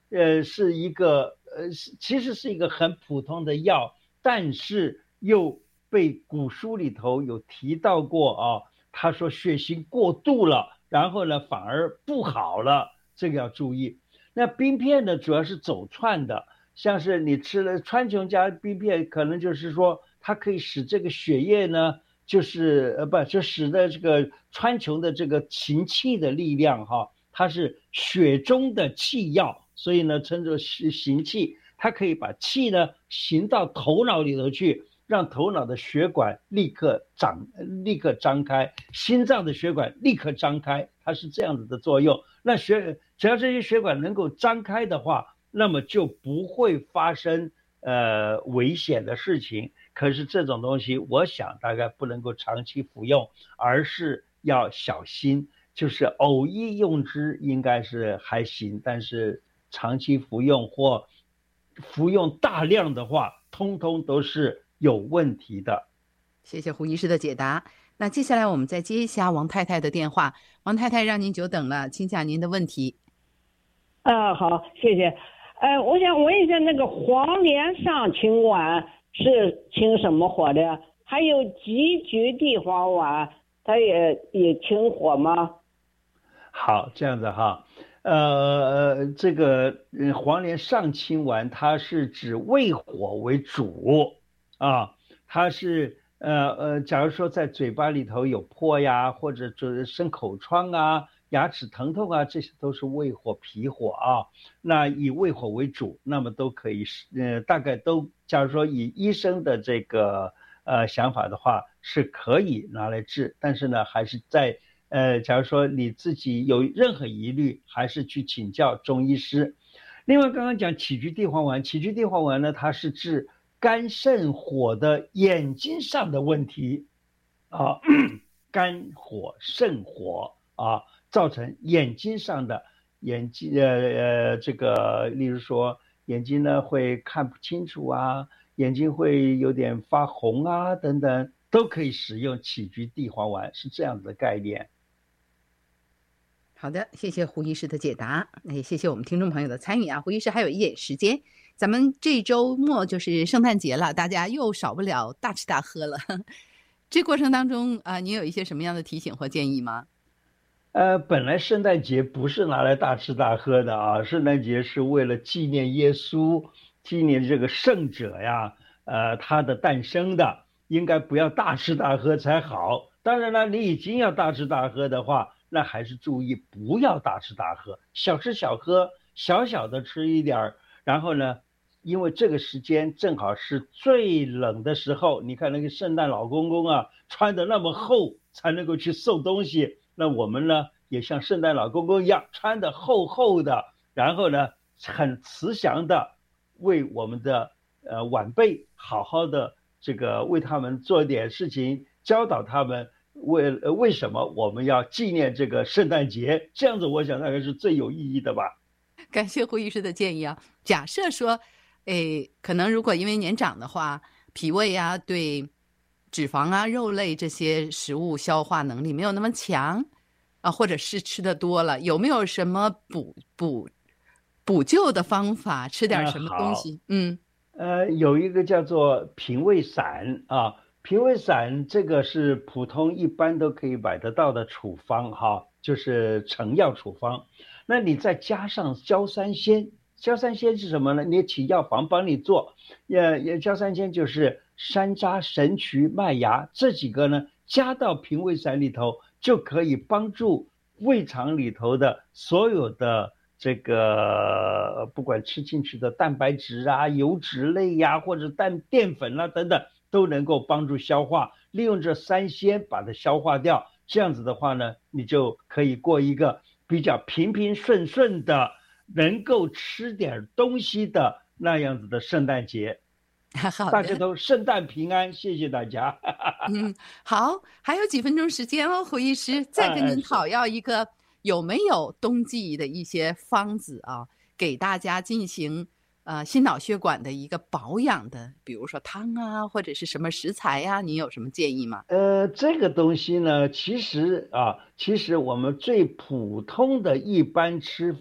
是一个其实是一个很普通的药，但是又被古书里头有提到过啊，他说血型过度了，然后呢反而不好了，这个要注意。那冰片呢，主要是走窜的，像是你吃了川穹加冰片，可能就是说它可以使这个血液呢，就是就使得这个川穹的这个行气的力量哈，它是血中的气药，所以呢称作行气，它可以把气呢行到头脑里头去，让头脑的血管立刻张开，心脏的血管立刻张开，它是这样子的作用。那只要这些血管能够张开的话，那么就不会发生危险的事情。可是这种东西，我想大概不能够长期服用，而是要小心。就是偶一用之应该是还行，但是长期服用或服用大量的话，通通都是有问题的。 谢谢胡医师的解答。那接下来我们再接一下王太太的电话。王太太，让您久等了，请讲您的问题。 好，谢谢。我想问一下，那个黄连上清丸是清什么火的？还有杞菊地黄丸，它也清火吗？ 好，这样子哈。这个黄连上清丸，它是指胃火为主啊，它是假如说在嘴巴里头有破呀，或者就是生口疮啊、牙齿疼痛啊，这些都是胃火、脾火啊。那以胃火为主，那么都可以大概都，假如说以医生的这个想法的话，是可以拿来治，但是呢，还是在假如说你自己有任何疑虑，还是去请教中医师。另外，刚刚讲杞菊地黄丸，杞菊地黄丸呢，它是治肝肾火的眼睛上的问题啊，肝火、肾火啊，造成眼睛上的这个，例如说眼睛呢会看不清楚啊，眼睛会有点发红啊等等，都可以使用杞菊地黄丸，是这样的概念。 好的，谢谢胡医师的解答，也谢谢我们听众朋友的参与啊。胡医师还有一点时间，咱们这周末就是圣诞节了，大家又少不了大吃大喝了。这过程当中您有一些什么样的提醒或建议吗？ 本来圣诞节不是拿来大吃大喝的啊，圣诞节是为了纪念耶稣，纪念这个圣者呀，他的诞生的，应该不要大吃大喝才好。当然了，你已经要大吃大喝的话，那还是注意不要大吃大喝，小吃小喝，小小的吃一点，然后呢，因为这个时间正好是最冷的时候，你看那个圣诞老公公啊，穿的那么厚才能够去送东西，那我们呢也像圣诞老公公一样，穿的厚厚的，然后呢很慈祥的为我们的晚辈好好的这个为他们做点事情，教导他们为什么我们要纪念这个圣诞节，这样子我想大概是最有意义的吧。 感谢胡医师的建议啊。假设说可能如果因为年长的话，脾胃啊对脂肪啊肉类这些食物消化能力没有那么强啊，或者是吃的多了，有没有什么补救的方法，吃点什么东西？ 有一个叫做平胃散啊，平胃散这个是普通一般都可以买得到的处方哈，就是成药处方。那你再加上焦三仙，焦三仙是什么呢？你请药房帮你做，焦三仙就是山楂、神曲、麦芽这几个呢，加到平胃散里头，就可以帮助胃肠里头的所有的这个不管吃进去的蛋白质啊、油脂类呀，或者淀粉啦等等，都能够帮助消化。利用这三仙把它消化掉，这样子的话呢，你就可以过一个比较平平顺顺的，能够吃点东西的那样子的圣诞节。 好的， 大家都圣诞平安，谢谢大家。 好，还有几分钟时间哦，胡医师，再跟您讨要一个有没有冬季的一些方子啊，给大家进行心脑血管的一个保养的，比如说汤啊，或者是什么食材呀，您有什么建议吗？ 这个东西呢，其实我们最普通的一般吃法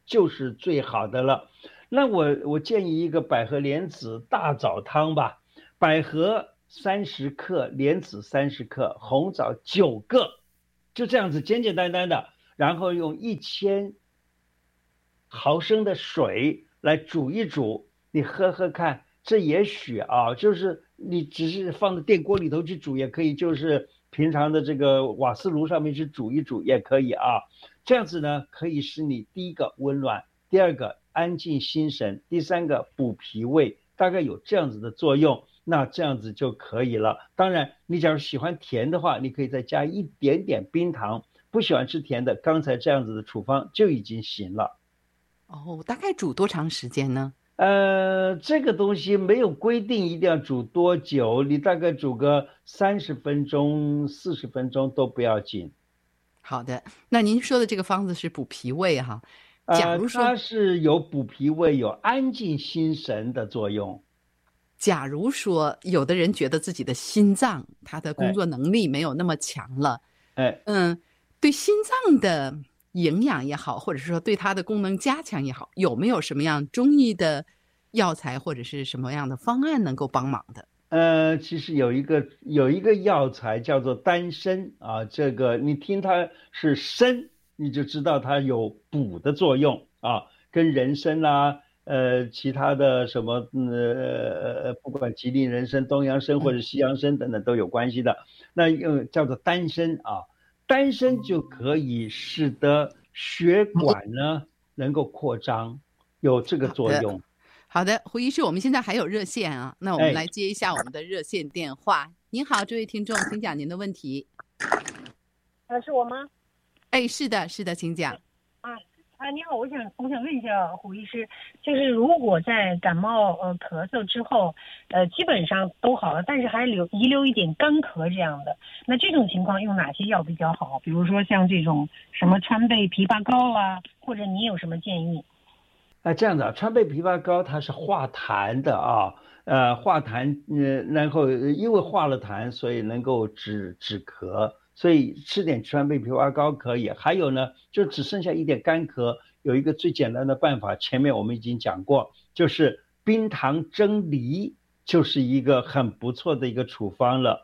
就是最好的了。那我建议一个百合莲子大枣汤吧，百合30克，莲子30克，红枣9个，就这样子简简单单的，然后用1000毫升的水来煮一煮，你喝喝看。这也许啊，就是你只是放在电锅里头去煮也可以，就是平常的这个瓦斯炉上面去煮一煮也可以啊。这样子呢，可以使你第一个温暖，第二个安静心神，第三个补脾胃，大概有这样子的作用，那这样子就可以了。当然，你假如喜欢甜的话，你可以再加一点点冰糖；不喜欢吃甜的，刚才这样子的处方就已经行了。 哦，大概煮多长时间呢？ 这个东西没有规定一定要煮多久，你大概煮个30分钟、40分钟都不要紧。 好的，那您说的这个方子是补脾胃哈。假如说它是有补脾胃、有安静心神的作用。 假如说有的人觉得自己的心脏他的工作能力没有那么强了，对心脏的营养也好，或者说对它的功能加强也好，有没有什么样中医的药材或者是什么样的方案能够帮忙的？ 其实有一个药材叫做丹参啊，这个你听它是参，你就知道它有补的作用啊，跟人参啦，其他的什么不管吉林人参、东洋参或者西洋参等等都有关系的。那叫做丹参啊，丹参就可以使得血管呢能够扩张，有这个作用。 好的，胡医师，我们现在还有热线啊，那我们来接一下我们的热线电话。您好，这位听众，请讲您的问题。 是我吗？ 是的，请讲。 你好，我想问一下胡医师，就是如果在感冒咳嗽之后，基本上都好了，但是还遗留一点干咳这样的，那这种情况用哪些药比较好？比如说像这种什么川贝枇杷膏啊，或者你有什么建议？ 这样的，川贝枇杷膏它是化痰的啊，化痰，然后因为化了痰，所以能够止咳，所以吃点川贝枇杷膏可以。还有呢，就只剩下一点干咳，有一个最简单的办法，前面我们已经讲过，就是冰糖蒸梨，就是一个很不错的一个处方了。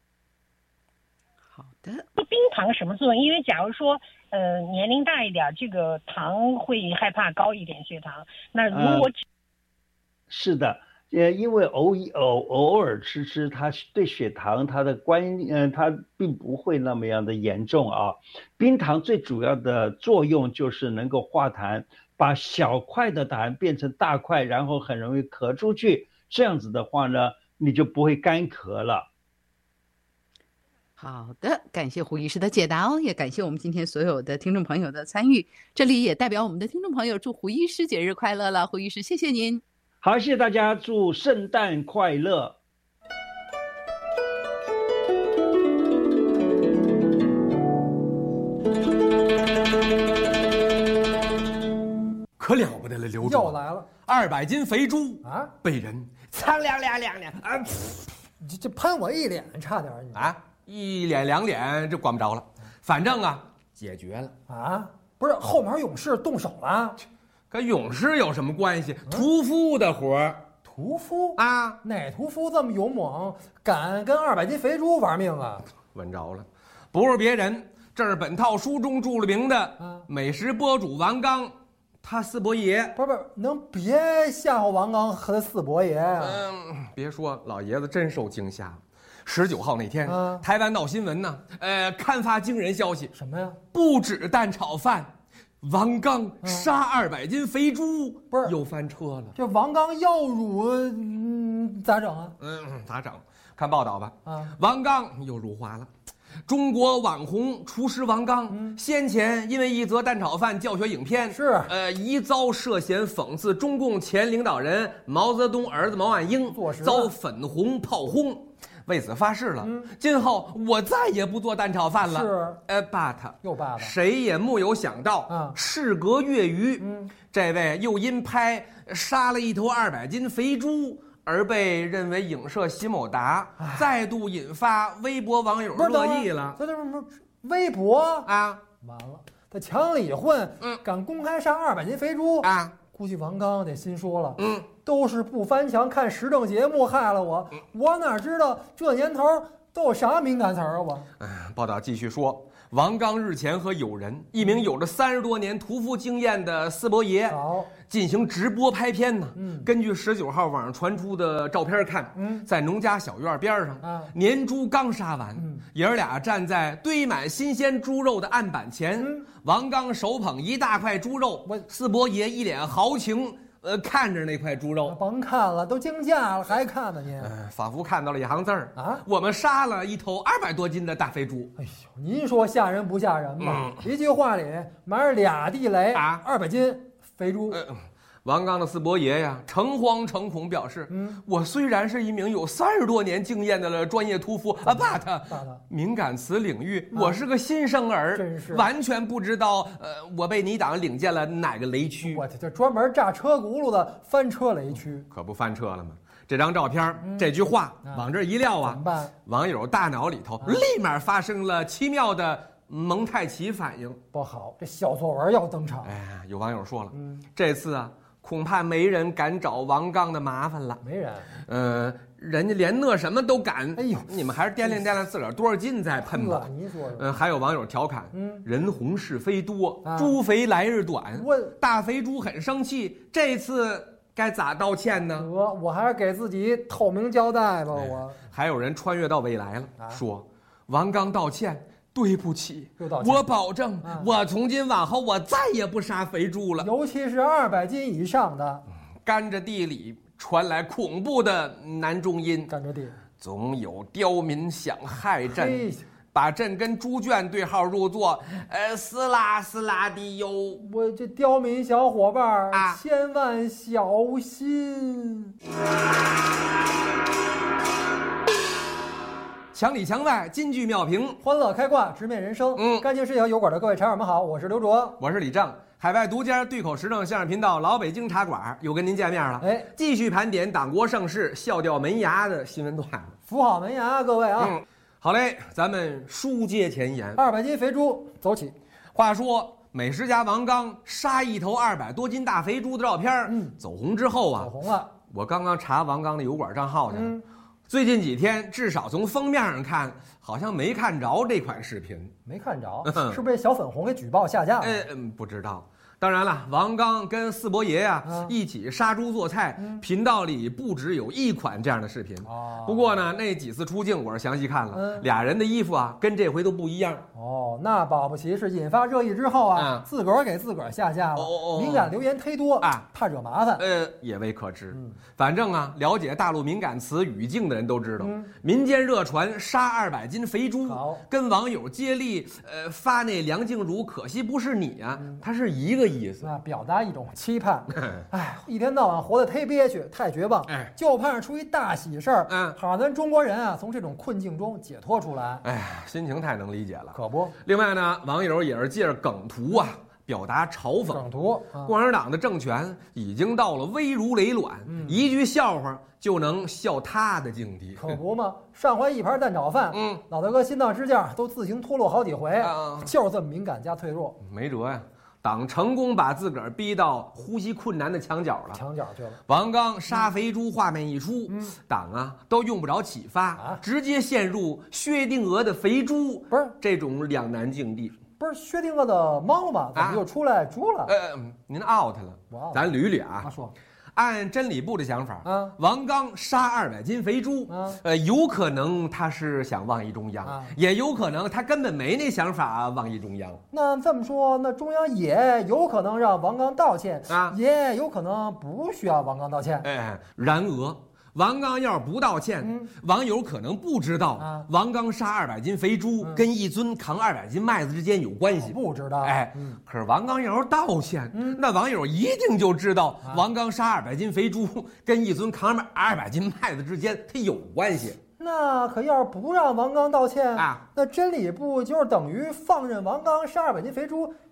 好的， 冰糖什么作用？因为假如说年龄大一点，这个糖会害怕高一点血糖。那如果是的，因为偶尔吃，它对血糖它并不会那么样的严重啊。冰糖最主要的作用就是能够化痰，把小块的痰变成大块，然后很容易咳出去。这样子的话呢，你就不会干咳了。 好的，感谢胡医师的解答哦，也感谢我们今天所有的听众朋友的参与。这里也代表我们的听众朋友祝胡医师节日快乐了，胡医师，谢谢您。 好，谢谢大家，祝圣诞快乐。 可了不得了，刘主又来了 ，200斤肥猪啊， 被人苍亮啊！ 这喷我一脸，差点你啊，一脸2脸，这管不着了。反正啊，解决了啊！不是后门勇士动手了， 跟勇士有什么关系？屠夫的活儿， 屠夫啊？ 哪屠夫这么勇猛，敢跟200斤肥猪玩命啊？ 闻着了，不是别人，这是本套书中著了名的美食博主王刚。他四伯爷不是，能别吓唬王刚和他四伯爷？ 别说，老爷子真受惊吓了。19号那天，台湾闹新闻呢，刊发惊人消息， 什么呀？ 不止蛋炒饭，王刚杀200斤肥猪， 不是又翻车了。 这王刚药乳，咋整啊？ 咋整？看报道吧。王刚又辱华了。中国网红厨师王刚，先前因为一则蛋炒饭教学影片疑遭涉嫌讽刺中共前领导人毛泽东儿子毛岸英，遭粉红炮轰，为此发誓了，今后我再也不做蛋炒饭了。but 又 but 谁也木有想到，事隔月余，这位又因拍杀了一头200斤肥猪而被认为影射习某达，再度引发微博网友热议了。 这微博啊， 完了， 他墙里混，敢公开杀200斤肥猪啊！ 估计王刚得心说了，都是不翻墙看时政节目害了我，我哪知道这年头都有啥敏感词儿啊我。 报道继续说，王刚日前和友人一名有着30多年屠夫经验的四伯爷进行直播拍片呢。根据19号网上传出的照片看，在农家小院边上，年猪刚杀完，爷儿俩站在堆满新鲜猪肉的案板前，王刚手捧一大块猪肉，四伯爷一脸豪情。看着那块猪肉， 甭看了，都惊驾了，还看呢您？ 仿佛看到了一行字儿啊！我们杀了一头200多斤的大肥猪。 哎呦，您说吓人不吓人吧？一句话里埋着2地雷啊，200斤肥猪。 王刚的四伯爷呀，诚惶诚恐表示：我虽然是一名有30多年经验的专业屠夫，but 敏感词领域我是个新生儿， 真是完全不知道我被你党领进了哪个雷区。 我这专门炸车轱辘的翻车雷区， 可不翻车了吗？这张照片，这句话往这一撂啊， 怎么办？ 网友大脑里头立马发生了奇妙的蒙太奇反应。 不好，这小作文要登场。 有网友说了，这次啊。恐怕没人敢找王刚的麻烦了。 没人， 人家连那什么都敢。 哎呦， 你们还是掂量自个儿多少斤再喷吧。 您说还有网友调侃，人红是非多，猪肥来日短。大肥猪很生气，这次该咋道歉呢？ 我还是给自己透明交代吧。我还有人穿越到未来了，说王刚道歉。对不起，我保证，我从今往后我再也不杀肥猪了。 尤其是200斤以上的。 甘蔗地里传来恐怖的男中音， 甘蔗地总有刁民想害朕，把朕跟猪圈对号入座，撕拉撕拉的哟。 我这刁民小伙伴千万小心。 墙里墙外，金句妙评， 欢乐开挂，直面人生。干净视角油管的各位茶友们好，我是刘卓， 我是李正，海外独家对口时政相声频道老北京茶馆又跟您见面了。继续盘点党国盛世、笑掉门牙的新闻段子， 扶好门牙，各位啊。 好嘞，咱们书接前言 ，200斤肥猪走起。 话说美食家王刚杀一头200多斤大肥猪的照片，走红之后啊， 走红了。 我刚刚查王刚的油管账号去了。最近几天，至少从封面上看，好像没看着这款视频。 没看着，是不是被小粉红给举报下架了？ 不知道。当然了，王刚跟四伯爷一起杀猪做菜，频道里不只有一款这样的视频。不过呢，那几次出镜我是详细看了，俩人的衣服跟这回都不一样。 那保不齐是引发热议之后自个儿给自个儿下架了。敏感留言忒多怕惹麻烦。 也未可知。反正了解大陆敏感词语境的人都知道，民间热传杀200斤肥猪，跟网友接力发那梁静茹可惜不是你它是一个意思， 表达一种期盼。一天到晚活得忒憋屈，太绝望，就盼着出一大喜事儿，好让咱中国人从这种困境中解脱出来。 心情太能理解了， 可不。 另外呢，网友也是借着梗图表达嘲讽。 梗图， 共产党的政权已经到了危如累卵，一句笑话就能笑他的境地。 可不嘛，上回一盘蛋炒饭，老大哥心脏支架都自行脱落好几回，就是这么敏感加脆弱。 没辙呀。党成功把自个儿逼到呼吸困难的墙角了， 墙角去了。 王刚杀肥猪画面一出，党都用不着启发，直接陷入薛定谔的肥猪， 不是这种两难境地。 不是薛定谔的猫吗？怎么又出来猪了？ 您 out 了，咱捋捋说。 按真理部的想法，王刚杀200斤肥猪，有可能他是想忘议中央，也有可能他根本没那想法忘议中央。 那这么说，那中央也有可能让王刚道歉也有可能不需要王刚道歉。 然而王刚要是不道歉，网友可能不知道王刚杀200斤肥猪跟一尊扛200斤麦子之间有关系。 不知道。 可是王刚要是道歉，那网友一定就知道王刚杀200斤肥猪跟一尊扛200斤麦子之间它有关系。 那可要是不让王刚道歉那真理部就是等于放任王刚杀200斤肥猪，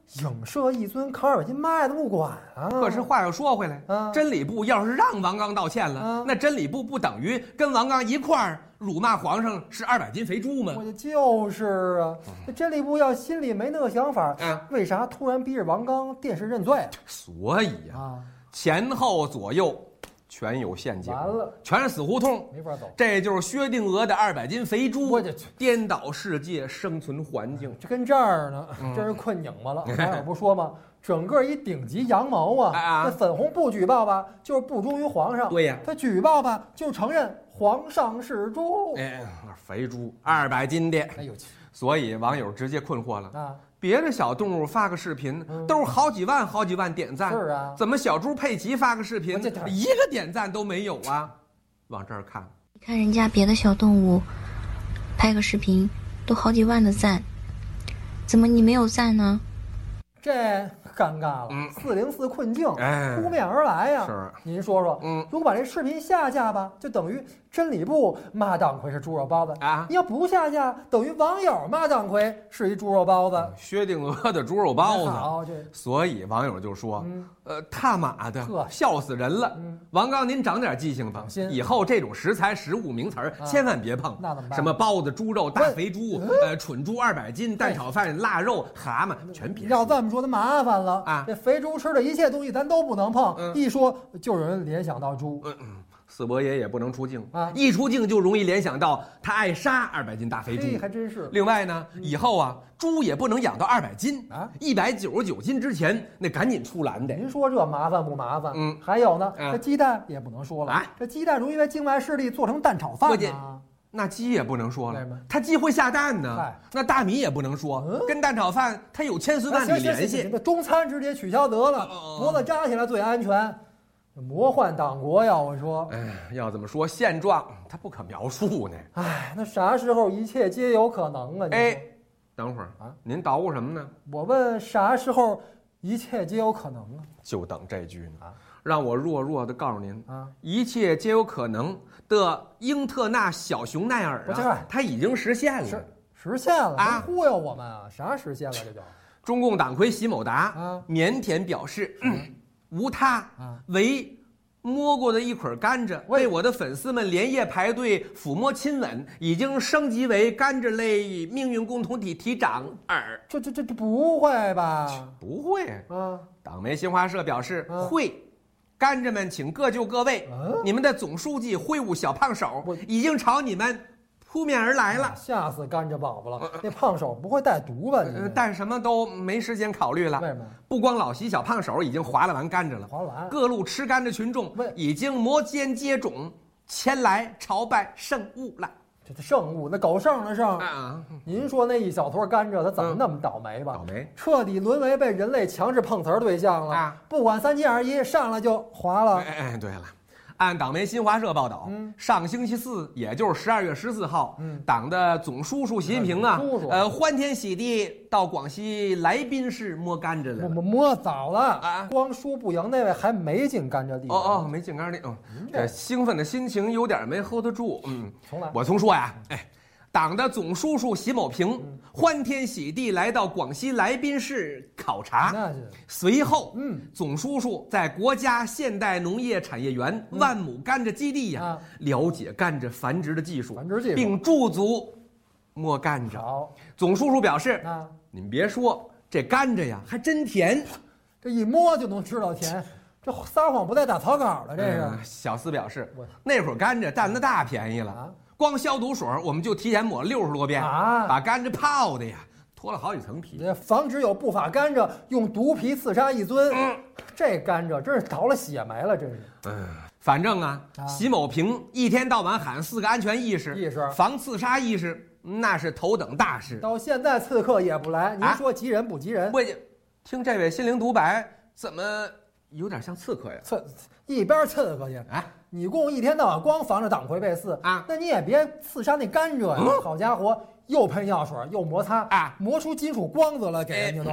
影射一尊扛200斤麦子不管啊。 可是话又说回来，真理部要是让王刚道歉了，那真理部不等于跟王刚一块儿辱骂皇上是200斤肥猪吗？ 就是啊，这真理部要心里没那个想法，为啥突然逼着王刚殿试认罪？ 所以呀，前后左右全有陷阱，完了，全是死胡同， 没法走。 这就是薛定谔的200斤肥猪，颠倒世界生存环境。 这跟这儿呢，真是困拧巴了。网友不说吗？整个一顶级羊毛啊！那粉红不举报吧，就是不忠于皇上。 对呀， 他举报吧，就承认皇上是猪。 肥猪200斤的。 哎呦， 所以网友直接困惑了啊！别的小动物发个视频都是好几万点赞， 是啊， 怎么小猪佩奇发个视频一个点赞都没有啊？往这儿看， 你看人家别的小动物拍个视频都好几万的赞，怎么你没有赞呢？ 这尴尬了，404困境扑面而来呀！ 是， 您说说，如果把这视频下架吧，就等于真理部骂党魁是猪肉包子啊；你要不下架，等于网友骂党魁是一猪肉包子。 薛定谔的猪肉包子，所以网友就说：“他妈的，笑死人了！王刚，您长点记性吧，以后这种食材、食物名词儿千万别碰。 那怎么办？ 什么包子、猪肉、大肥猪、蠢猪200斤、蛋炒饭、腊肉、蛤蟆，全别。 要这么说，那麻烦了啊！这肥猪吃的一切东西咱都不能碰，一说就有人联想到猪。 四伯爷也不能出镜啊，一出镜就容易联想到他爱杀200斤大肥猪， 还真是。 另外呢，以后啊，猪也不能养到200斤啊，199斤之前那赶紧出栏的。 您说这麻烦不麻烦？还有呢，这鸡蛋也不能说了，这鸡蛋容易被境外势力做成蛋炒饭啊。 那鸡也不能说了，它鸡会下蛋呢。那大米也不能说，跟蛋炒饭它有千丝万缕联系。 这中餐直接取消得了，脖子扎起来最安全。魔幻党国呀，我说， 要怎么说现状它不可描述呢？ 那啥时候一切皆有可能啊？ 等会儿啊，您捣鼓什么呢？ 我问啥时候一切皆有可能啊？ 就等这句呢。让我弱弱的告诉您啊，一切皆有可能的英特纳小熊奈尔它已经实现了， 实现了啊！忽悠我们啊？啥实现了？这叫中共党魁习某达腼腆表示，无他，唯摸过的一捆甘蔗，为我的粉丝们连夜排队抚摸亲吻，已经升级为甘蔗类命运共同体体长耳。 这不会吧？ 不会啊！党媒新华社表示会。甘蔗们，请各就各位。你们的总书记挥舞小胖手，已经朝你们扑面而来了。 吓死甘蔗宝宝了！那胖手不会带毒吧？ 但什么都没时间考虑了。 为什么？ 不光老习小胖手已经划了完甘蔗了，各路吃甘蔗群众已经摩肩接踵前来朝拜圣物了。 这圣物，那狗剩的剩啊！您说那一小坨甘蔗，它怎么那么倒霉吧？ 倒霉， 彻底沦为被人类强制碰瓷儿对象了啊！不管3七2十1，上来就划了。 对了。按党媒新华社报道，上星期4，也就是12月14号，党的总书记习近平啊，欢天喜地到广西来宾市摸甘蔗来了。 摸早了啊！光输不赢那位还没进甘蔗地。 没进甘蔗地。这兴奋的心情有点没 hold 得住。我从说呀，党的总书记习某平欢天喜地来到广西来宾市考察，随后，总书记在国家现代农业产业园万亩甘蔗基地了解甘蔗繁殖的技术，并驻足摸甘蔗。总书记表示，你们别说，这甘蔗呀还真甜， 这一摸就能知道甜。这撒谎不带打草稿的，这是。 小司表示，那会儿甘蔗占了大便宜了。光消毒水我们就提前抹了60多遍把甘蔗泡的呀脱了好几层皮， 防止有不法甘蔗用毒皮刺杀一尊。这甘蔗真是倒了血霉了，真是。 反正习某平一天到晚喊4个安全意识，防刺杀意识，那是头等大事。 到现在刺客也不来，您说急人不急人？ 不，听这位心灵独白，怎么有点像刺客呀？ 一边刺客去你共一天到晚光防着党魁被刺那你也别刺杀那甘蔗呀！好家伙，又喷药水又摩擦磨出金属光泽了，给人家都。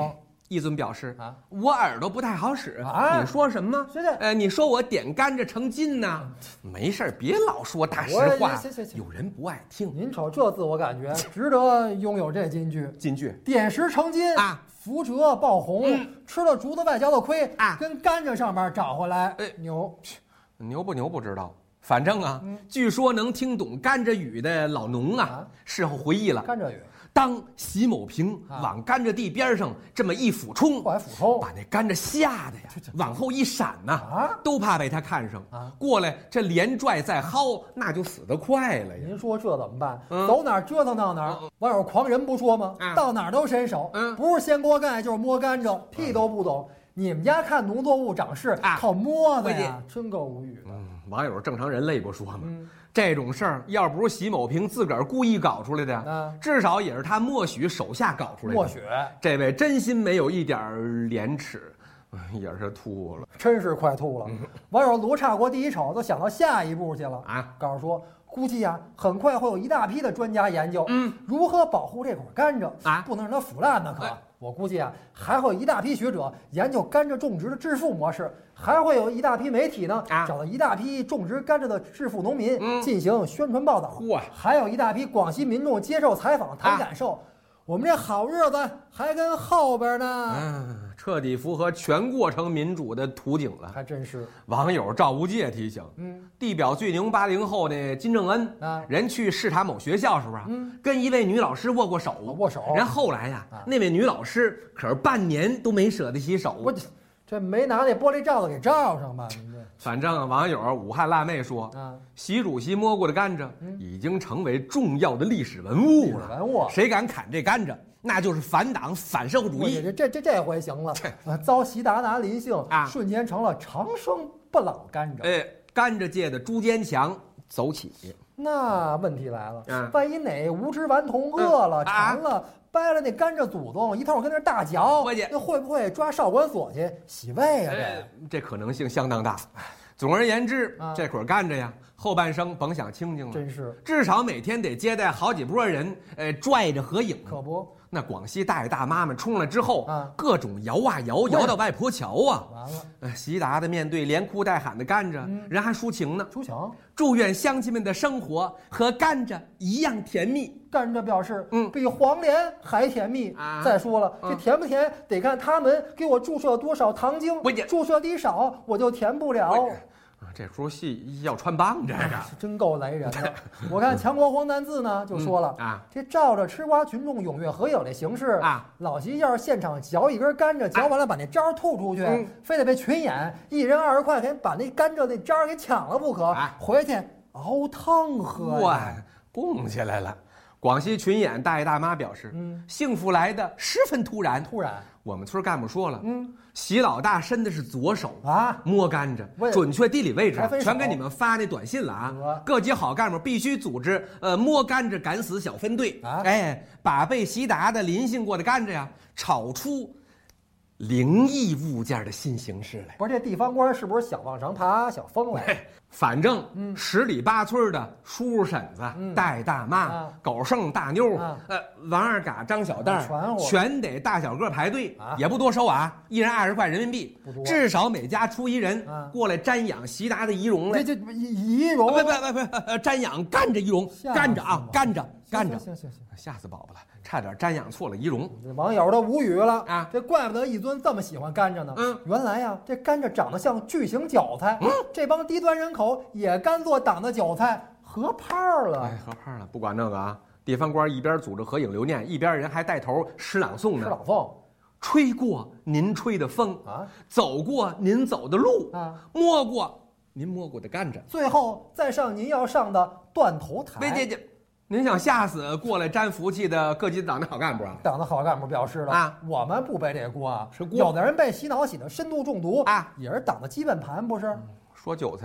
一尊表示啊，我耳朵不太好使啊。你说什么？你说我点甘蔗成金呢？没事，别老说大实话，有人不爱听。 您瞅这自我感觉，值得拥有这金句。 金句， 点石成金啊，福泽爆红，吃了竹子外焦的亏啊，跟甘蔗上面找回来， 牛不牛不知道。反正啊，据说能听懂甘蔗语的老农啊，事后回忆了， 甘蔗语。 当习某平往甘蔗地边上这么一俯冲，把那甘蔗吓得呀，往后一闪呐，都怕被他看上过来，这连拽再薅，那就死得快了呀。 您说这怎么办？走哪儿折腾到哪儿。网友狂人不说吗？到哪儿都伸手，不是掀锅盖就是摸甘蔗，屁都不懂。你们家看农作物长势靠摸的呀，真够无语的。 网友正常人类不说吗？这种事儿要不是习某平自个儿故意搞出来的，至少也是他默许手下搞出来的。 默许， 这位真心没有一点廉耻，也是吐了， 真是快吐了。网友罗刹国第一瞅都想到下一步去了啊，告诉说估计啊，很快会有一大批的专家研究，如何保护这块甘蔗啊，不能让它腐烂呢。可我估计啊，还会有一大批学者研究甘蔗种植的致富模式。还会有一大批媒体呢，找到一大批种植甘蔗的致富农民进行宣传报道。还有一大批广西民众接受采访谈感受。我们这好日子还跟后边呢。 彻底符合全过程民主的图景了。 还真是。 网友赵无界提醒，地表最牛80后的金正恩人去视察某学校时候跟一位女老师握过手。然后来呀，那位女老师可是半年都没舍得洗手。 这没拿那玻璃罩子给罩上吧？ 反正网友武汉辣妹说，习主席摸过的甘蔗已经成为重要的历史文物了。谁敢砍这甘蔗，那就是反党反社会主义。 这回行了，遭习达拿临幸瞬间成了长生不老甘蔗。 甘蔗界的朱坚强走起。 那问题来了，万一哪无知顽童饿了馋了，掰了那甘蔗祖宗一通跟那大嚼，那会不会抓少管所去洗胃啊？ 这可能性相当大。总而言之，这会儿甘蔗呀，后半生甭想清静了， 真是至少每天得接待好几波人，拽着合影。 可不， 那广西大爷大妈们冲了之后，各种摇啊摇，摇到外婆桥啊。 完了， 习达的面对连哭带喊的甘蔗，人还抒情呢。 抒情， 祝愿乡亲们的生活和甘蔗一样甜蜜。 甘蔗表示，比黄连还甜蜜。再说了，这甜不甜得看他们给我注射多少糖精，注射的少我就甜不了。 这出戏要穿帮，这个真够雷人的。我看强国黄南字呢就说了这照着吃瓜群众踊跃合影的形式老习要是现场嚼一根甘蔗，嚼完了把那渣吐出去，非得被群演一人20块钱把那甘蔗那渣给抢了不可，回去熬汤喝。 哇，供起来了。广西群演大爷大妈表示，幸福来的十分突然。我们村干部说了，习老大伸的是左手摸甘蔗，准确地理位置全给你们发那短信了啊！各级好干部必须组织摸甘蔗敢死小分队，把被习达的临幸过的甘蔗呀炒出灵异物件的新形式来。 不是这地方官是不是想往上爬想疯来？ 反正10里8村的叔叔婶子、大爷大妈、狗剩大妞、王二嘎、张小蛋全得大小个排队，也不多收啊，一人20块人民币，至少每家出一人过来瞻仰习达的仪容来。 这仪容？ 不，瞻仰甘蔗仪容，甘蔗啊，甘蔗。 行， 吓死宝宝了，差点瞻仰错了仪容。 网友都无语了啊！这怪不得一尊这么喜欢甘蔗呢。原来呀，这甘蔗长得像巨型韭菜，这帮低端人口也甘做党的韭菜，合拍了。 合拍了，不管那个啊，地方官一边组织合影留念，一边人还带头诗朗诵呢。 诗朗诵， 吹过您吹的风啊，走过您走的路啊，摸过您摸过的甘蔗， 最后再上您要上的断头台。 别。您想吓死过来沾福气的各级党的好干部啊？ 党的好干部表示了我们不背这锅啊，有的人被洗脑洗的深度中毒也是党的基本盘，不是？ 说韭菜呢？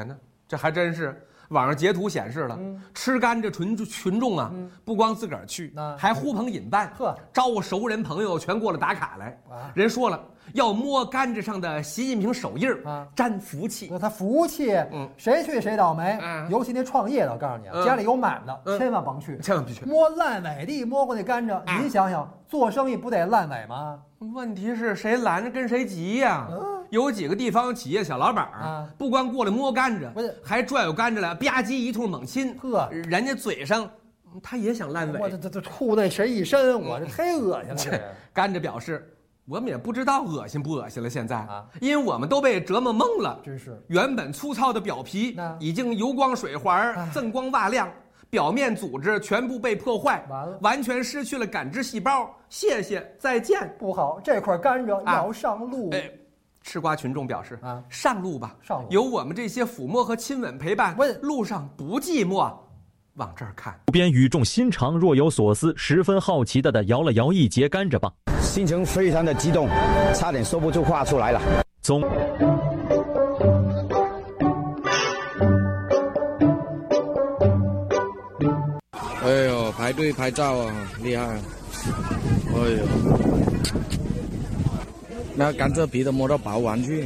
这还真是。网上截图显示了，吃甘蔗群众啊，不光自个儿去，还呼朋引伴，招呼熟人朋友全过来打卡来。人说了，要摸甘蔗上的习近平手印沾福气。 他福气，谁去谁倒霉。尤其那创业的，我告诉你，家里有满的，千万甭去， 千万别去。 摸烂尾地摸过那甘蔗，您想想，做生意不得烂尾吗？ 问题是谁拦着跟谁急呀？有几个地方企业小老板不光过来摸甘蔗，还拽有甘蔗来吧唧一通猛亲。人家嘴上他也想烂尾。 我这吐那谁一身，我这忒恶心了。 甘蔗表示，我们也不知道恶心不恶心了，现在因为我们都被折磨懵了。 真是，原本粗糙的表皮已经油光水滑，锃光瓦亮。表面组织全部被破坏，完全失去了感知细胞。谢谢，再见。 不好，这块甘蔗要上路。 吃瓜群众表示上路吧，上路，有我们这些抚摸和亲吻陪伴，路上不寂寞。往这儿看， 路边语重心长，若有所思，十分好奇地摇了摇一节甘蔗棒， 心情非常的激动，差点说不出话出来了。 哎呦，排队拍照啊，厉害！哎呦，那甘蔗皮都摸到薄完去。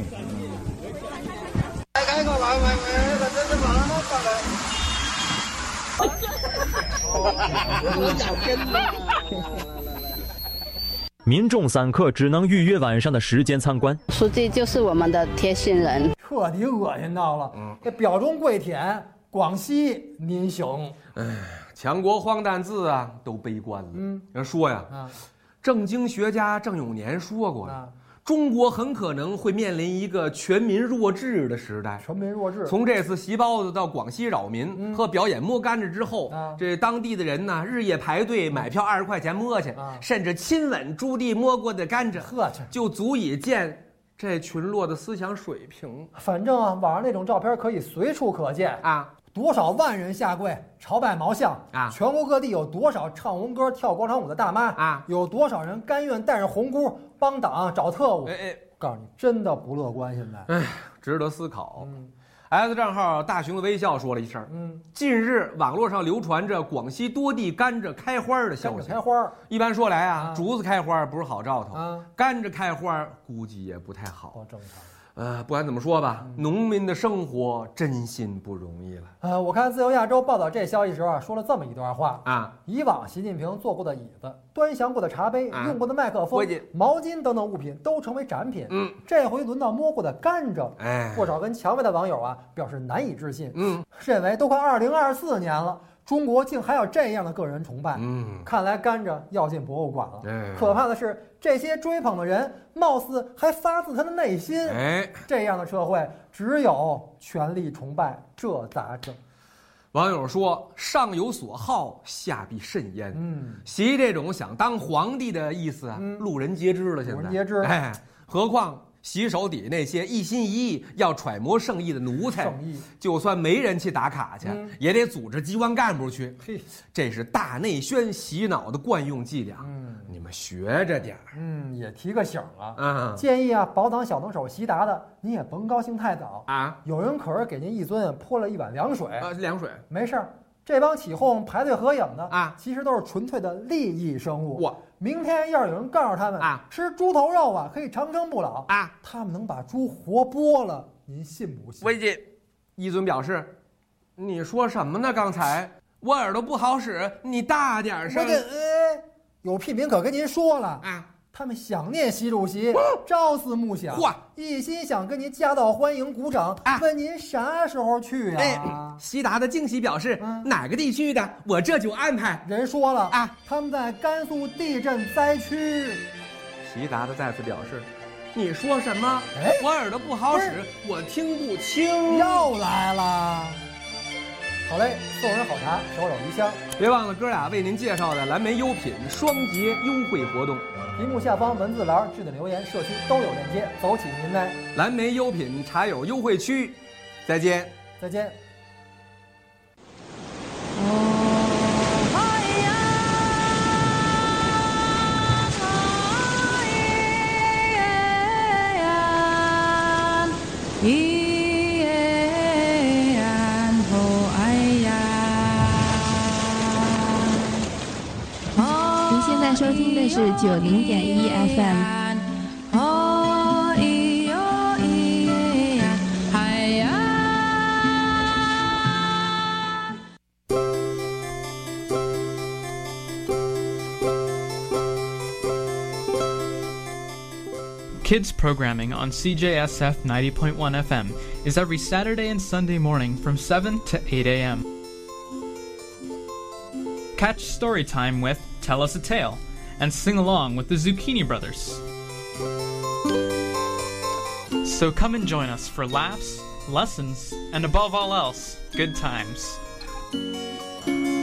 民众散客只能预约晚上的时间参观。 书记就是我们的贴心人， 彻底恶心到了。这表中跪舔，广西您行。 强国荒诞字啊，都悲观了。人说呀，正经学家郑永年说过了，中国很可能会面临一个全民弱智的时代。 全民弱智。 从这次席包子到广西扰民和表演摸甘蔗之后，这当地的人呢，日夜排队买票20块钱摸去，甚至亲吻朱棣摸过的甘蔗，就足以见这群落的思想水平。 反正网上那种照片可以随处可见多少万人下跪朝拜毛像全国各地有多少唱红歌跳广场舞的大妈有多少人甘愿带着红箍帮党找特务。告诉你，真的不乐观。现在， 值得思考。S 账号大熊的微笑说了一声，近日网络上流传着广西多地甘蔗开花的消息。 开花， 一般说来竹子开花不是好兆头，甘蔗开花估计也不太好。 正常。 不管怎么说吧，农民的生活真心不容易了。 我看自由亚洲报道这消息时候说了这么一段话以往习近平坐过的椅子、端详过的茶杯、用过的麦克风、毛巾等等物品都成为展品。这回轮到摸过的甘蔗。不少跟蔷薇的网友表示难以置信。认为都快2024年了，中国竟还有这样的个人崇拜。看来甘蔗要进博物馆了。可怕的是，这些追捧的人貌似还发自他的内心。这样的社会只有权力崇拜，这咋整？ 网友说，上有所好，下必甚焉。习这种想当皇帝的意思路人皆知了。现在路人皆知。 何况习手底那些一心一意要揣摩圣意的奴才，就算没人去打卡去，也得组织机关干部去。这是大内宣洗脑的惯用伎俩。你们学着点儿。 也提个醒建议宝党小能手习达的，你也甭高兴太早有人可是给您一尊泼了一碗凉水。 凉水没事儿。这帮起哄排队合影的其实都是纯粹的利益生物。明天要是有人告诉他们吃猪头肉可以长生不老他们能把猪活剥了，您信不信？ 危机，一尊表示，你说什么呢？刚才我耳朵不好使，你大点声。 有屁民可跟您说了他们想念习主席，朝思暮想，一心想跟您夹道欢迎鼓掌问您啥时候去习达的惊喜表示，哪个地区的我这就安排。 人说了他们在甘肃地震灾区。 习达的再次表示，你说什么？我耳朵不好使，我听不清。 又来了。好嘞，送人好茶，手有余香。 别忘了哥俩为您介绍的蓝莓优品双节优惠活动。 屏幕下方文字栏置顶留言，社区都有链接，走起您来！ 蓝莓优品茶友优惠区，再见， 再见。 咿耶呀。 是90.1 FM。 Kids programming on CJSF 90.1 FM is every Saturday and Sunday morning from 7 to 8 a.m. Catch story time with Tell Us a Tale and sing along with the Zucchini Brothers. So come and join us for laughs, lessons, and above all else, good times.